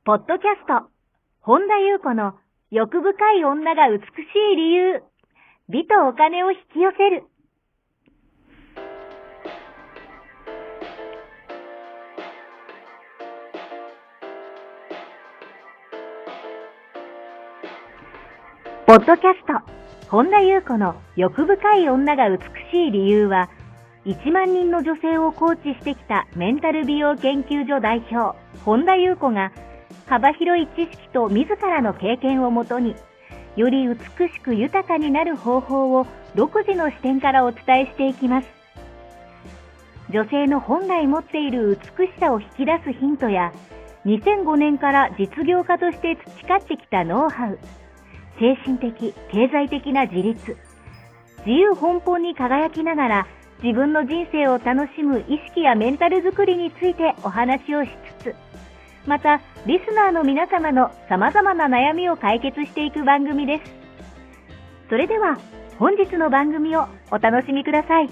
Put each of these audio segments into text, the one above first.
ポッドキャスト、本田裕子の欲深い女が美しい理由、美とお金を引き寄せる。ポッドキャスト、本田裕子の欲深い女が美しい理由は、1万人の女性をコーチしてきたメンタル美容研究所代表、本田裕子が、幅広い知識と自らの経験をもとに、より美しく豊かになる方法を独自の視点からお伝えしていきます。女性の本来持っている美しさを引き出すヒントや、2005年から実業家として培ってきたノウハウ、精神的、経済的な自立、自由奔放に輝きながら自分の人生を楽しむ意識やメンタルづくりについてお話をしつつ、またリスナーの皆様の様々な悩みを解決していく番組です。それでは本日の番組をお楽しみください。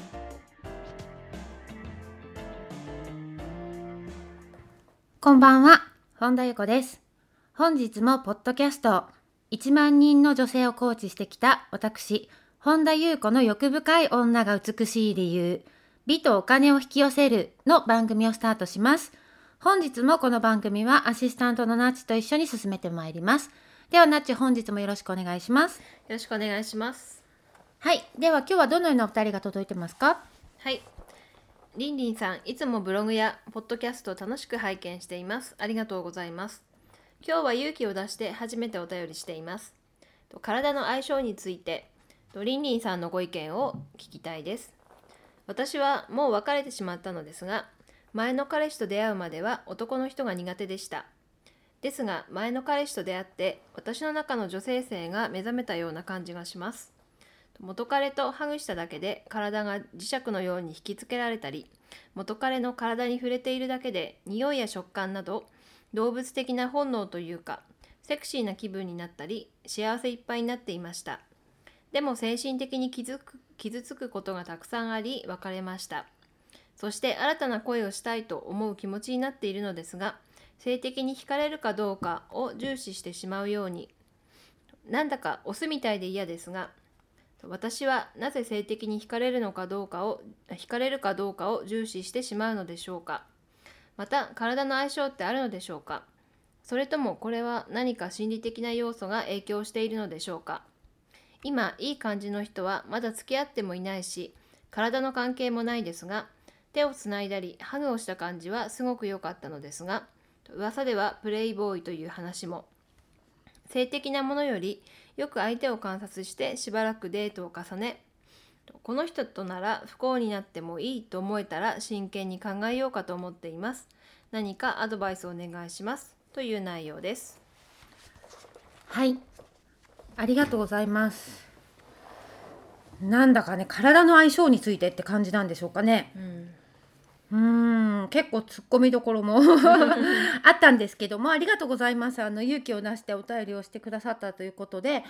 こんばんは、本田裕子です。本日もポッドキャスト1万人の女性をコーチしてきた私、本田裕子の欲深い女が美しい理由、美とお金を引き寄せるの番組をスタートします。本日もこの番組はアシスタントのナッチと一緒に進めてまいります。ではナッチ、本日もよろしくお願いします。 よろしくお願いします。 はい、では今日はどのようなお二人が届いてますか？ はい、りんりんさん、いつもブログやポッドキャストを楽しく拝見しています。ありがとうございます。今日は勇気を出して初めてお便りしています。体の相性についてりんりんさんのご意見を聞きたいです。私はもう別れてしまったのですが、前の彼氏と出会うまでは男の人が苦手でした。ですが前の彼氏と出会って私の中の女性性が目覚めたような感じがします。元彼とハグしただけで体が磁石のように引きつけられたり、元彼の体に触れているだけで匂いや食感など動物的な本能というかセクシーな気分になったり幸せいっぱいになっていました。でも精神的に傷つくことがたくさんあり別れました。そして新たな恋をしたいと思う気持ちになっているのですが、性的に惹かれるかどうかを重視してしまうように、なんだかオスみたいで嫌ですが、私はなぜ性的に惹かれるかどうかを重視してしまうのでしょうか。また体の相性ってあるのでしょうか。それともこれは何か心理的な要素が影響しているのでしょうか。今いい感じの人はまだ付き合ってもいないし、体の関係もないですが、手をつないだりハグをした感じはすごく良かったのですが、噂ではプレイボーイという話も。性的なものよりよく相手を観察してしばらくデートを重ね、この人となら不幸になってもいいと思えたら真剣に考えようかと思っています。何かアドバイスをお願いしますという内容です。 はい、ありがとうございます。なんだかね、体の相性についてって感じなんでしょうかね。結構ツッコミどころもあったんですけども、ありがとうございます。勇気を出してお便りをしてくださったということで、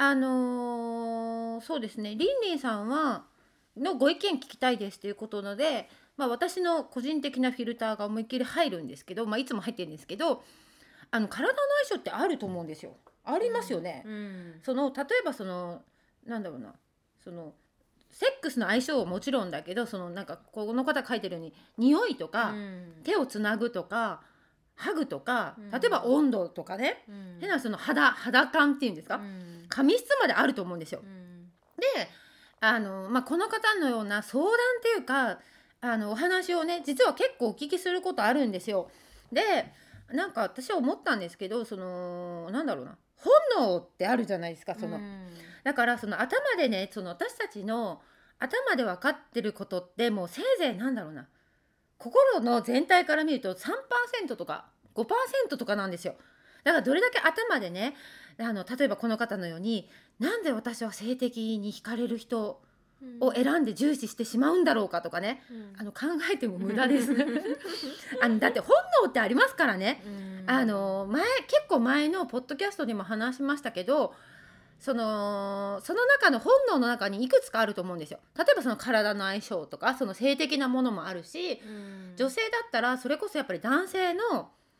そうですね、りんりんさんのご意見聞きたいですということなので、私の個人的なフィルターが思いっきり入るんですけど、いつも入ってるんですけど、体の相性ってあると思うんですよ。ありますよね。例えばなんだろうな、セックスの相性はもちろんだけど、なんかこの方書いてるように匂いとか、手をつなぐとかハグとか、例えば温度とかね、変な肌感っていうんですか、髪質まであると思うんですよ。でこの方のような相談っていうかお話をね、実は結構お聞きすることあるんですよ。でなんか私は思ったんですけど、なんだろうな、本能ってあるじゃないですか。だから頭でね、私たちの頭で分かってることってもうせいぜいなんだろうな、心の全体から見ると 3% とか 5% とかなんですよ。だからどれだけ頭でね、例えばこの方のように、なんで私は性的に惹かれる人を選んで重視してしまうんだろうかとかね、考えても無駄ですだって本能ってありますからね。結構前のポッドキャストにも話しましたけど、その中の本能の中にいくつかあると思うんですよ。例えば体の相性とか性的なものもあるし、女性だったらそれこそやっぱり男性の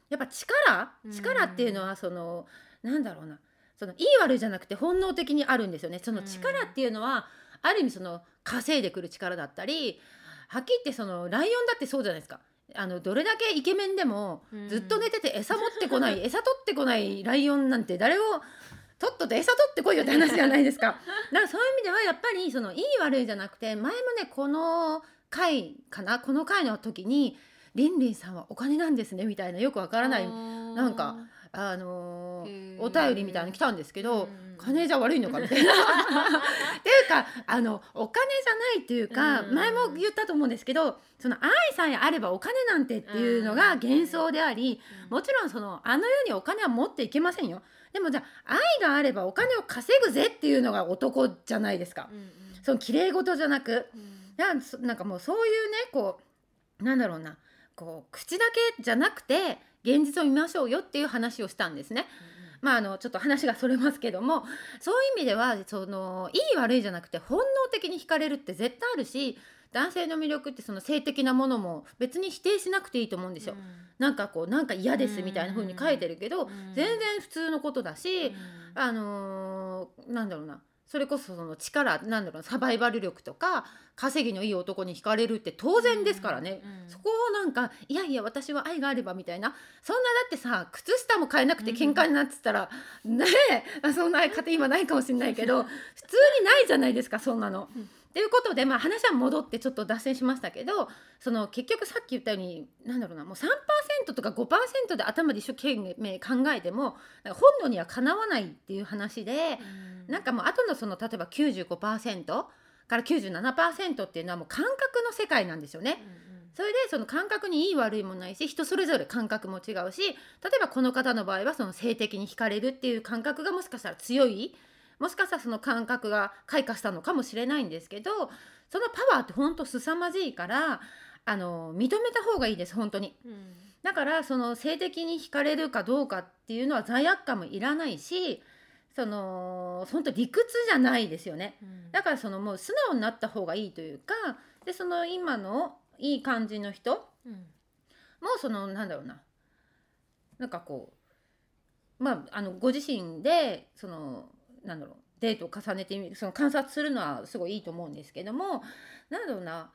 やっぱ力っていうのはなんだろうな、いい悪いじゃなくて本能的にあるんですよね。その力っていうのはある意味稼いでくる力だったり、はっきり言ってライオンだってそうじゃないですか。どれだけイケメンでもずっと寝てて餌持ってこない餌取ってこないライオンなんて誰をとっとと餌取ってこいよって話じゃないですか。だからそういう意味ではやっぱりいい悪いじゃなくて、前もねこの回の時にリンリンさんはお金なんですねみたいなよくわからないなんかお便りみたいなの来たんですけど、金じゃ悪いのかみたいなっていうかお金じゃないっていうか、前も言ったと思うんですけど、愛さえあればお金なんてっていうのが幻想であり、もちろんあの世にお金は持っていけませんよ。でもじゃあ愛があればお金を稼ぐぜっていうのが男じゃないですか。綺麗事じゃなく、なんかもうそういうねなんだろうな、口だけじゃなくて現実を見ましょうよっていう話をしたんですね。ちょっと話がそれますけども、そういう意味ではいい悪いじゃなくて本能的に惹かれるって絶対あるし、男性の魅力って性的なものも別に否定しなくていいと思うんですよ。なんか嫌ですみたいな風に書いてるけど、全然普通のことだし、なんだろうな、それこそ力、なんだろう、サバイバル力とか稼ぎのいい男に惹かれるって当然ですからね。そこをなんかいやいや私は愛があればみたいな、そんなだってさ靴下も買えなくて喧嘩になってたら、ねえ、そんな家庭今ないかもしれないけど普通にないじゃないですか、そんなの。ということで、話は戻ってちょっと脱線しましたけど、結局さっき言ったようになんだろうな、もう 3% とか 5% で頭で一生懸命考えても本能にはかなわないっていう話で、なんかもう後の例えば 95% から 97% っていうのはもう感覚の世界なんですよね。それで感覚にいい悪いもないし、人それぞれ感覚も違うし、例えばこの方の場合は性的に惹かれるっていう感覚がもしかしたら強い、もしかしたらその感覚が開花したのかもしれないんですけど、そのパワーって本当凄まじいから認めた方がいいです、本当に。だから性的に惹かれるかどうかっていうのは罪悪感もいらないし、本当理屈じゃないですよね。だからもう素直になった方がいいというか、で今のいい感じの人、もうなんだろうな、なんかご自身でなんだろう、デートを重ねてみる、観察するのはすごいいいと思うんですけども、なんだろうな、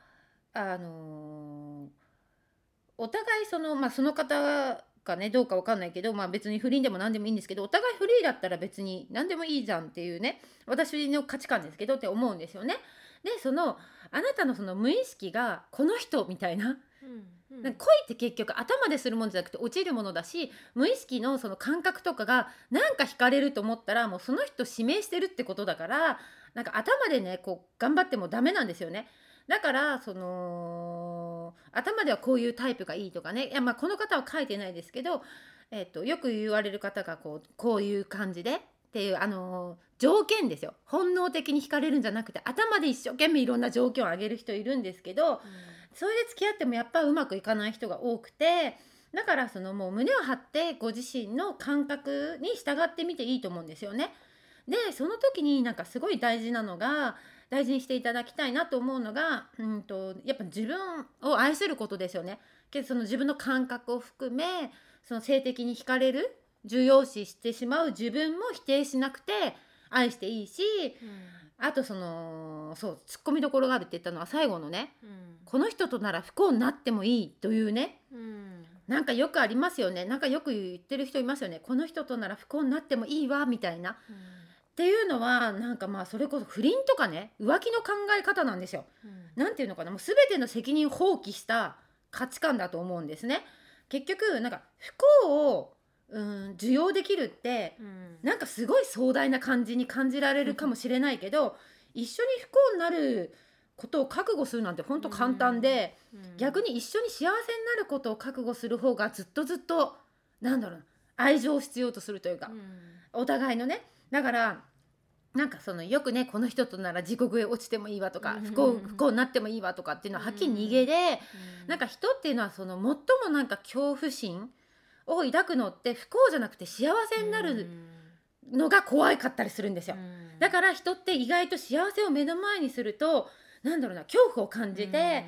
お互いその方がねどうかわかんないけど、別に不倫でも何でもいいんですけど、お互いフリーだったら別に何でもいいじゃんっていうね、私の価値観ですけどって思うんですよね。であなたの無意識がこの人みたいな、恋って結局頭でするものじゃなくて落ちるものだし、無意識の感覚とかがなんか惹かれると思ったらもうその人指名してるってことだから、なんか頭でね頑張ってもダメなんですよね。だから頭ではこういうタイプがいいとかね、いやこの方は書いてないですけど、よく言われる方がこういう感じでっていう条件ですよ。本能的に惹かれるんじゃなくて頭で一生懸命いろんな条件を挙げる人いるんですけど、それで付き合ってもやっぱうまくいかない人が多くて、だからもう胸を張ってご自身の感覚に従ってみていいと思うんですよね。でその時になんかすごい大事なのが、大事にしていただきたいなと思うのが、やっぱ自分を愛することですよね。けど自分の感覚を含め性的に惹かれる、重要視してしまう自分も否定しなくて愛していいし、あとそうツッコミどころがあるって言ったのは最後のね、この人となら不幸になってもいいというね、なんかよくありますよね。なんかよく言ってる人いますよね。この人となら不幸になってもいいわみたいな、っていうのはなんかそれこそ不倫とかね、浮気の考え方なんですよ。なんていうのかな、もう全ての責任を放棄した価値観だと思うんですね。結局なんか不幸を受容できるって、なんかすごい壮大な感じに感じられるかもしれないけど、一緒に不幸になることを覚悟するなんて本当簡単で、逆に一緒に幸せになることを覚悟する方がずっとなんだろうな、愛情を必要とするというか、お互いのね。だからなんかよくね、この人となら地獄へ落ちてもいいわとか、不幸になってもいいわとかっていうのははっきり逃げで、なんか人っていうのは最もなんか恐怖心を抱くのって不幸じゃなくて幸せになるのが怖かったりするんですよ。だから人って意外と幸せを目の前にするとなんだろうな、恐怖を感じて、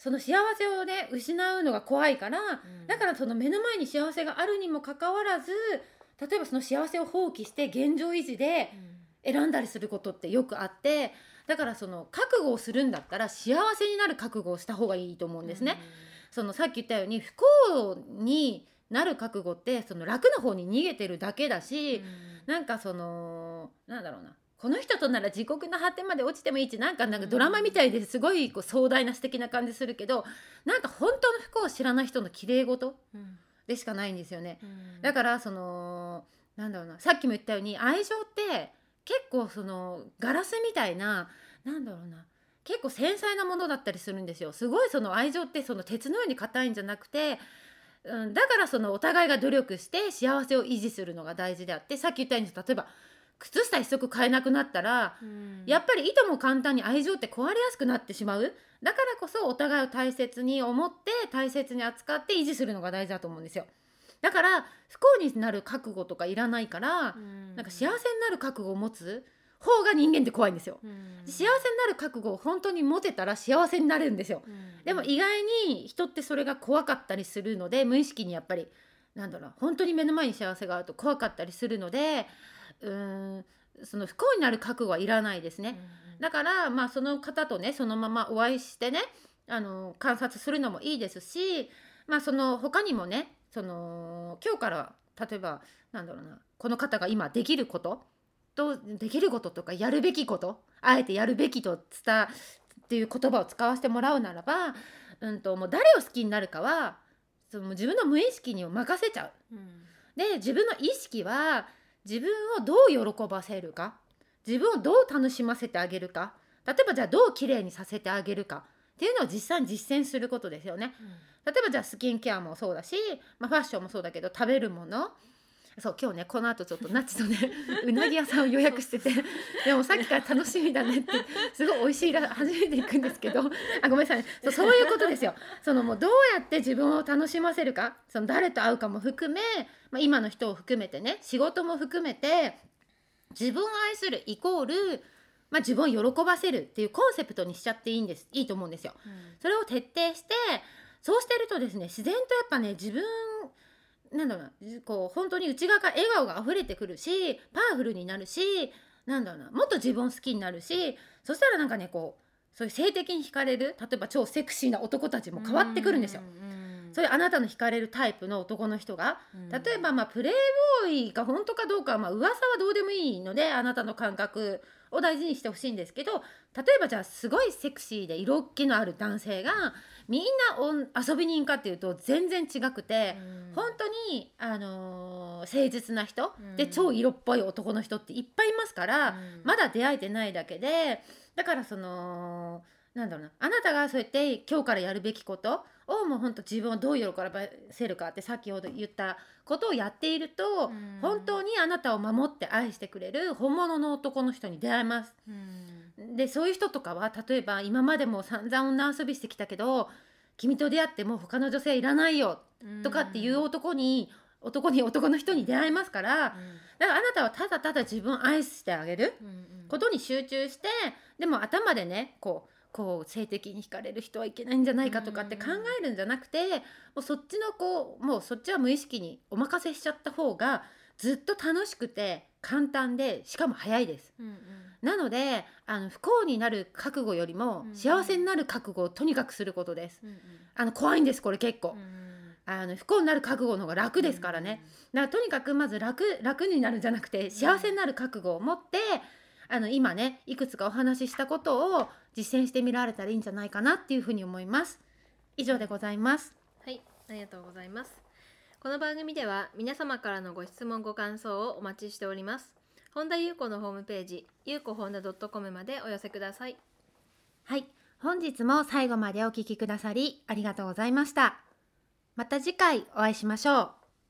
その幸せをね失うのが怖いから、 んだからその目の前に幸せがあるにもかかわらず、例えばその幸せを放棄して現状維持で選んだりすることってよくあって、だからその覚悟をするんだったら幸せになる覚悟をした方がいいと思うんですね。そのさっき言ったように不幸になる覚悟ってその楽な方に逃げてるだけだし、なんかそのなんだろうな、この人となら地獄の果てまで落ちてもいいってなんかドラマみたいですごいこう壮大な素敵な感じするけど、なんか本当の不幸を知らない人の綺麗事でしかないんですよね。だからそのなんだろうな、さっきも言ったように愛情って結構そのガラスみたいな、なんだろうな、結構繊細なものだったりするんですよ。すごいその愛情ってその鉄のように硬いんじゃなくて、だからそのお互いが努力して幸せを維持するのが大事であって、さっき言ったように例えば靴下一足買えなくなったら、やっぱりいとも簡単に愛情って壊れやすくなってしまう。だからこそお互いを大切に思って大切に扱って維持するのが大事だと思うんですよ。だから不幸になる覚悟とかいらないから、なんか幸せになる覚悟を持つ方が人間って怖いんですよ。幸せになる覚悟を本当に持てたら幸せになれるんですよ。でも意外に人ってそれが怖かったりするので、無意識にやっぱりなんだろう、本当に目の前に幸せがあると怖かったりするので、その不幸になる覚悟はいらないですね。だからまあその方とねそのままお会いしてね、観察するのもいいですし、まあその他にもね、その今日から例えばなんだろうな、この方が今できることとできることとかやるべきこと、あえてやるべきとっていう言葉を使わせてもらうならば、もう誰を好きになるかはその自分の無意識に任せちゃう。で自分の意識は自分をどう喜ばせるか、自分をどう楽しませてあげるか、例えばじゃあどう綺麗にさせてあげるかっていうのを実際に実践することですよね。例えばじゃあスキンケアもそうだし、ファッションもそうだけど食べるもの、そう今日ねこの後ちょっとナッチとねうなぎ屋さんを予約してて、でもさっきから楽しみだねってすごい美味しいら初めて行くんですけど、ごめんなさいね、そういうことですよ。そのもうどうやって自分を楽しませるか、その誰と会うかも含め、今の人を含めてね、仕事も含めて自分を愛するイコール、自分を喜ばせるっていうコンセプトにしちゃっていいと思うんですよ。それを徹底して、そうしてるとですね、自然とやっぱね自分なんだろうな、こう本当に内側から笑顔が溢れてくるし、パワフルになるし、なんだろうな、もっと自分を好きになるし、そしたらなんかねこうそういう性的に惹かれる、例えば超セクシーな男たちも変わってくるんですよ。そういうあなたの惹かれるタイプの男の人が、例えばプレイボーイが本当かどうかは噂はどうでもいいので、あなたの感覚を大事にしてほしいんですけど、例えばじゃあすごいセクシーで色気のある男性がみんな遊び人かっていうと全然違くて、本当に、誠実な人で超色っぽい男の人っていっぱいいますから、まだ出会えてないだけで、だからそのなんだろうな、あなたがそうやって今日からやるべきことをもう本当自分をどう喜ばせるかって先ほど言ったことをやっていると、本当にあなたを守って愛してくれる本物の男の人に出会えます。でそういう人とかは例えば今までも散々女遊びしてきたけど君と出会ってもう他の女性いらないよとかっていう男の人に出会えますから、だからあなたはただただ自分を愛してあげることに集中して、でも頭でねこう性的に惹かれる人はいけないんじゃないかとかって考えるんじゃなくて、もうそっちのもうそっちは無意識にお任せしちゃった方がずっと楽しくて簡単で、しかも早いです。なので不幸になる覚悟よりも幸せになる覚悟をとにかくすることです。怖いんですこれ結構。不幸になる覚悟の方が楽ですからね。だからとにかくまず楽になるんじゃなくて幸せになる覚悟を持って、今ねいくつかお話ししたことを実践してみられたらいいんじゃないかなっていうふうに思います。以上でございます。 はい、ありがとうございます。この番組では皆様からのご質問ご感想をお待ちしております。本田裕子のホームページゆうこほんだ .com までお寄せください。 はい、本日も最後までお聞きくださりありがとうございました。また次回お会いしましょう。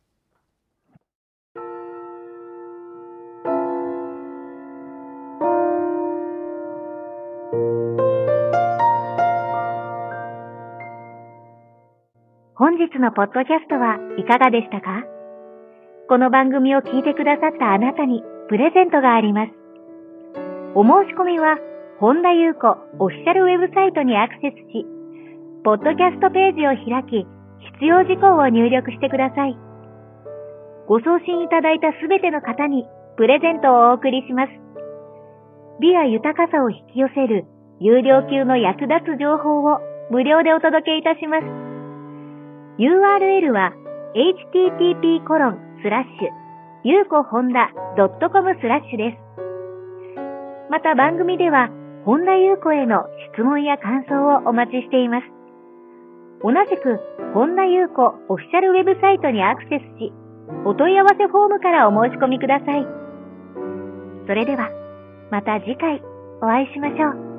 本日のポッドキャストはいかがでしたか？この番組を聞いてくださったあなたにプレゼントがあります。お申し込みは本田裕子オフィシャルウェブサイトにアクセスし、 ポッドキャストページを開き、必要事項を入力してください。ご送信いただいたすべての方にプレゼントをお送りします。美や豊かさを引き寄せる有料級の役立つ情報を無料でお届けいたします。URL は http://yukohonda.com/ です。また番組では本田裕子への質問や感想をお待ちしています。同じく本田裕子オフィシャルウェブサイトにアクセスし、お問い合わせフォームからお申し込みください。それではまた次回お会いしましょう。